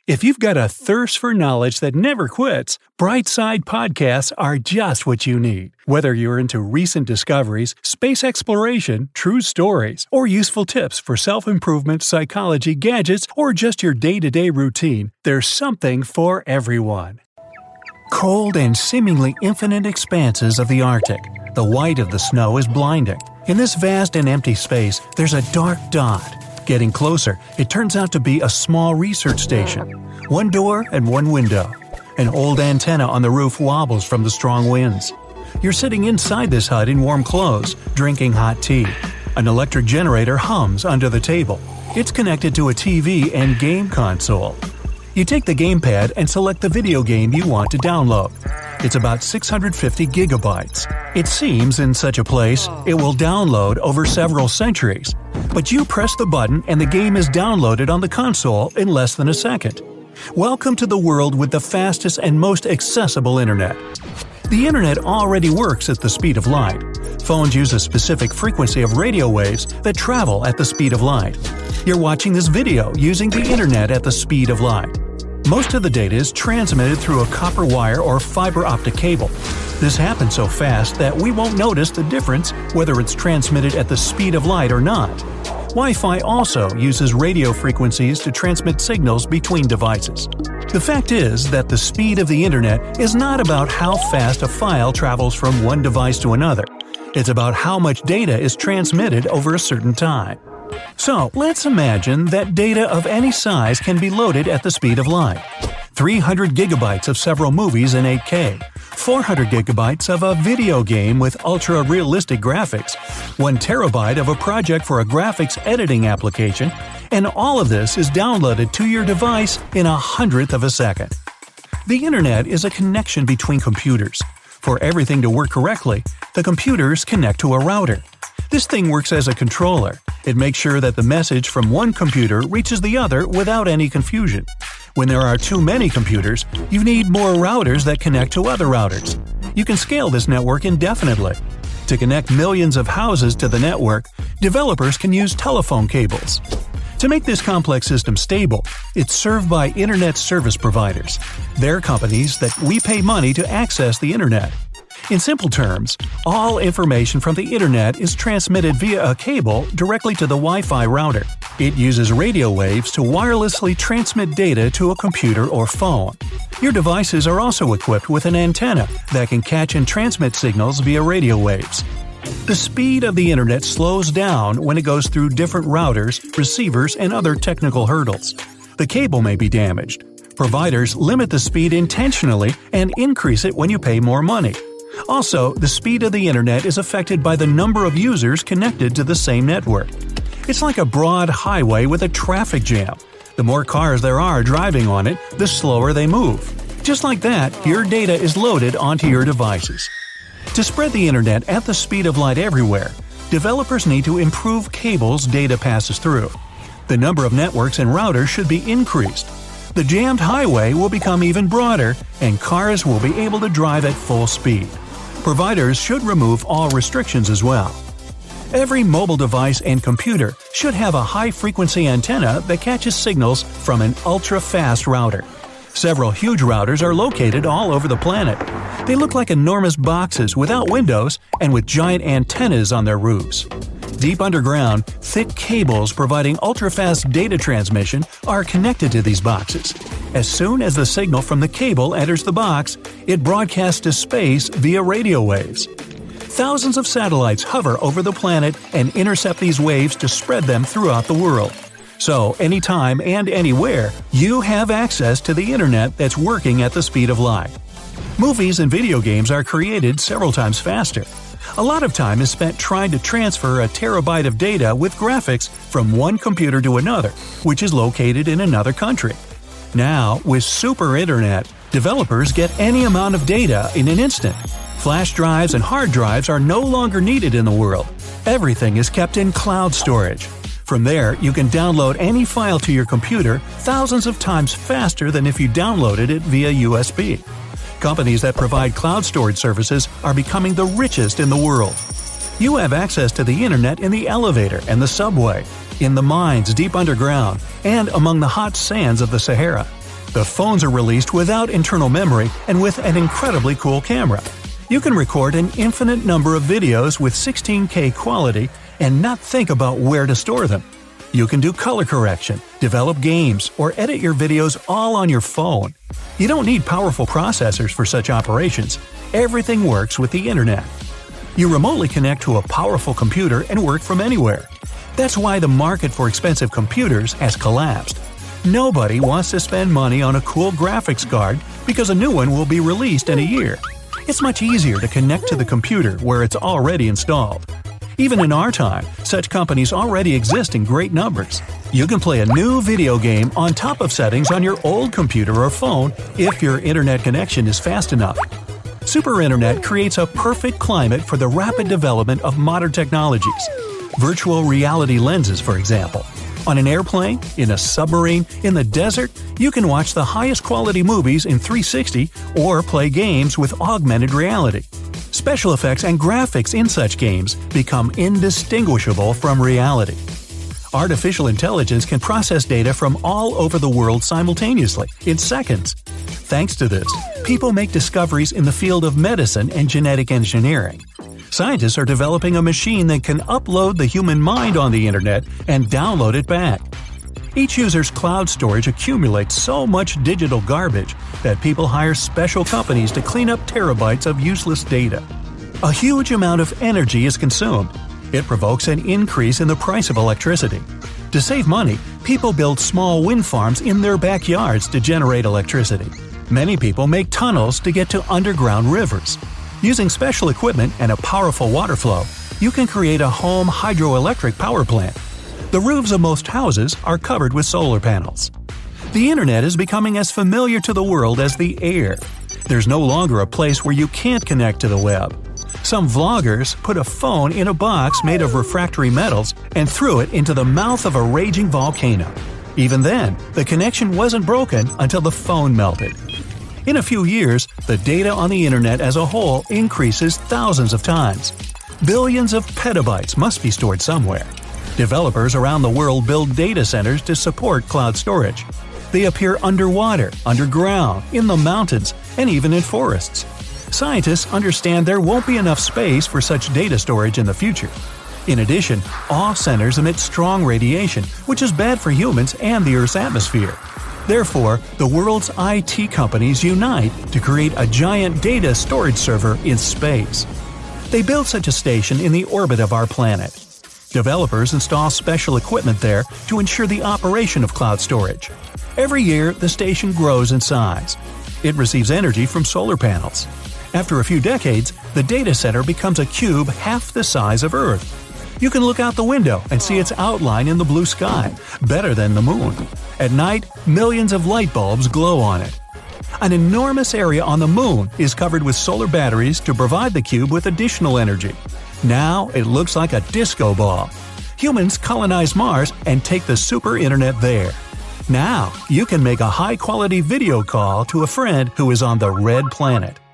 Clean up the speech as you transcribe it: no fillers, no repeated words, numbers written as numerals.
If you've got a thirst for knowledge that never quits, Brightside Podcasts are just what you need. Whether you're into recent discoveries, space exploration, true stories, or useful tips for self-improvement, psychology, gadgets, or just your day-to-day routine, there's something for everyone. Cold and seemingly infinite expanses of the Arctic. The white of the snow is blinding. In this vast and empty space, there's a dark dot. Getting closer, it turns out to be a small research station. One door and one window. An old antenna on the roof wobbles from the strong winds. You're sitting inside this hut in warm clothes, drinking hot tea. An electric generator hums under the table. It's connected to a TV and game console. You take the gamepad and select the video game you want to download. It's about 650 gigabytes. It seems in such a place, it will download over several centuries. But you press the button and the game is downloaded on the console in less than a second. Welcome to the world with the fastest and most accessible internet. The internet already works at the speed of light. Phones use a specific frequency of radio waves that travel at the speed of light. You're watching this video using the internet at the speed of light. Most of the data is transmitted through a copper wire or fiber optic cable. This happens so fast that we won't notice the difference whether it's transmitted at the speed of light or not. Wi-Fi also uses radio frequencies to transmit signals between devices. The fact is that the speed of the internet is not about how fast a file travels from one device to another. It's about how much data is transmitted over a certain time. So, let's imagine that data of any size can be loaded at the speed of light. 300 gigabytes of several movies in 8K, 400 gigabytes of a video game with ultra-realistic graphics, 1 terabyte of a project for a graphics editing application, and all of this is downloaded to your device in 1/100th of a second. The internet is a connection between computers. For everything to work correctly, the computers connect to a router. This thing works as a controller. It makes sure that the message from one computer reaches the other without any confusion. When there are too many computers, you need more routers that connect to other routers. You can scale this network indefinitely. To connect millions of houses to the network, developers can use telephone cables. To make this complex system stable, it's served by internet service providers. They're companies that we pay money to access the internet. In simple terms, all information from the internet is transmitted via a cable directly to the Wi-Fi router. It uses radio waves to wirelessly transmit data to a computer or phone. Your devices are also equipped with an antenna that can catch and transmit signals via radio waves. The speed of the internet slows down when it goes through different routers, receivers, and other technical hurdles. The cable may be damaged. Providers limit the speed intentionally and increase it when you pay more money. Also, the speed of the internet is affected by the number of users connected to the same network. It's like a broad highway with a traffic jam. The more cars there are driving on it, the slower they move. Just like that, your data is loaded onto your devices. To spread the internet at the speed of light everywhere, developers need to improve cables data passes through. The number of networks and routers should be increased. The jammed highway will become even broader, and cars will be able to drive at full speed. Providers should remove all restrictions as well. Every mobile device and computer should have a high-frequency antenna that catches signals from an ultra-fast router. Several huge routers are located all over the planet. They look like enormous boxes without windows and with giant antennas on their roofs. Deep underground, thick cables providing ultra-fast data transmission are connected to these boxes. As soon as the signal from the cable enters the box, it broadcasts to space via radio waves. Thousands of satellites hover over the planet and intercept these waves to spread them throughout the world. So, anytime and anywhere, you have access to the internet that's working at the speed of light. Movies and video games are created several times faster. A lot of time is spent trying to transfer a terabyte of data with graphics from one computer to another, which is located in another country. Now, with Super Internet, developers get any amount of data in an instant. Flash drives and hard drives are no longer needed in the world. Everything is kept in cloud storage. From there, you can download any file to your computer thousands of times faster than if you downloaded it via USB. Companies that provide cloud storage services are becoming the richest in the world. You have access to the internet in the elevator and the subway, in the mines deep underground, and among the hot sands of the Sahara. The phones are released without internal memory and with an incredibly cool camera. You can record an infinite number of videos with 16K quality and not think about where to store them. You can do color correction, develop games, or edit your videos all on your phone. You don't need powerful processors for such operations. Everything works with the internet. You remotely connect to a powerful computer and work from anywhere. That's why the market for expensive computers has collapsed. Nobody wants to spend money on a cool graphics card because a new one will be released in a year. It's much easier to connect to the computer where it's already installed. Even in our time, such companies already exist in great numbers. You can play a new video game on top of settings on your old computer or phone if your internet connection is fast enough. Super Internet creates a perfect climate for the rapid development of modern technologies. Virtual reality lenses, for example. On an airplane, in a submarine, in the desert, you can watch the highest quality movies in 360 or play games with augmented reality. Special effects and graphics in such games become indistinguishable from reality. Artificial intelligence can process data from all over the world simultaneously, in seconds. Thanks to this, people make discoveries in the field of medicine and genetic engineering. Scientists are developing a machine that can upload the human mind on the internet and download it back. Each user's cloud storage accumulates so much digital garbage that people hire special companies to clean up terabytes of useless data. A huge amount of energy is consumed. It provokes an increase in the price of electricity. To save money, people build small wind farms in their backyards to generate electricity. Many people make tunnels to get to underground rivers. Using special equipment and a powerful water flow, you can create a home hydroelectric power plant. The roofs of most houses are covered with solar panels. The internet is becoming as familiar to the world as the air. There's no longer a place where you can't connect to the web. Some vloggers put a phone in a box made of refractory metals and threw it into the mouth of a raging volcano. Even then, the connection wasn't broken until the phone melted. In a few years, the data on the internet as a whole increases thousands of times. Billions of petabytes must be stored somewhere. Developers around the world build data centers to support cloud storage. They appear underwater, underground, in the mountains, and even in forests. Scientists understand there won't be enough space for such data storage in the future. In addition, all centers emit strong radiation, which is bad for humans and the Earth's atmosphere. Therefore, the world's IT companies unite to create a giant data storage server in space. They build such a station in the orbit of our planet. Developers install special equipment there to ensure the operation of cloud storage. Every year, the station grows in size. It receives energy from solar panels. After a few decades, the data center becomes a cube half the size of Earth. You can look out the window and see its outline in the blue sky, better than the moon. At night, millions of light bulbs glow on it. An enormous area on the moon is covered with solar batteries to provide the cube with additional energy. Now it looks like a disco ball. Humans colonize Mars and take the super internet there. Now you can make a high-quality video call to a friend who is on the red planet.